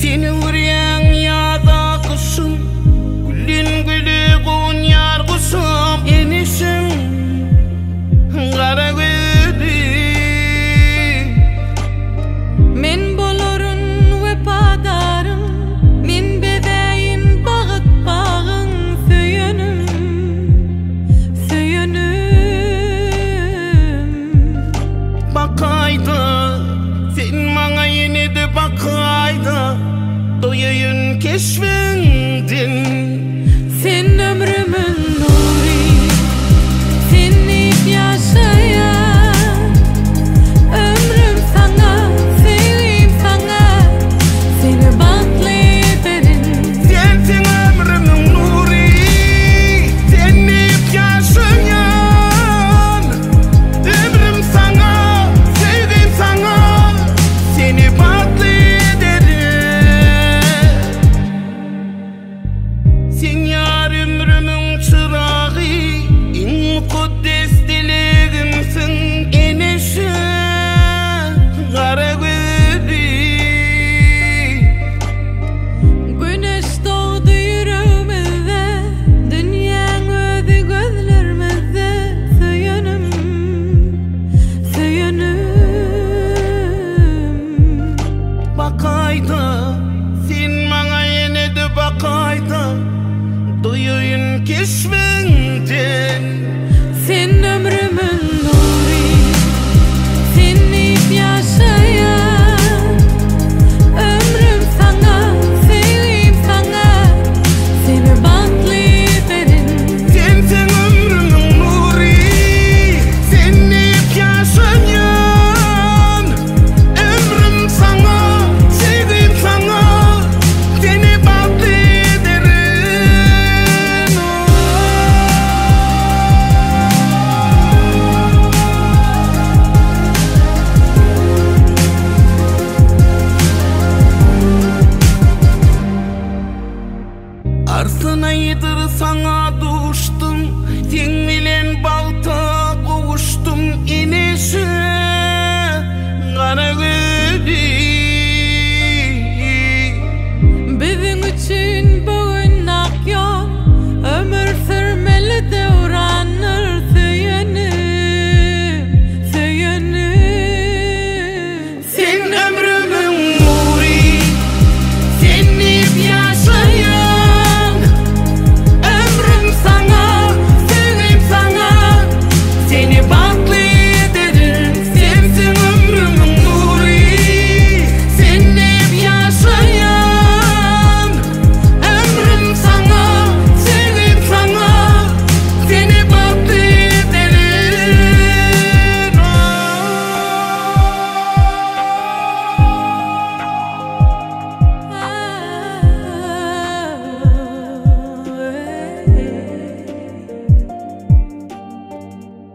Seni vuryan yada kuşum, gülün gülü gun yar kuşum. Enişim kara gözlü, men bolorun vefadarım, men bedeyin bağıt bağın söyönüm, bakayda sen bana yine de bakayda, doyayın keşfendin. Sen ömrümün nuri, senip yaşayan ömrüm sana, seveyim sana, seni batlı ederim. Sensin ömrümün nuri, senip yaşayan ömrüm sana, sevdim sana, seni batlı ederim. Sen yar ömrümün çırağı, en mukaddes dileğimsin. Enişim kara gözlü, Güneş doğdu yüreğimizde, dünyanın özü gözlerimizde. Söyönüm, bakayda sen bana yine de bakayda, doyayın keşfendin.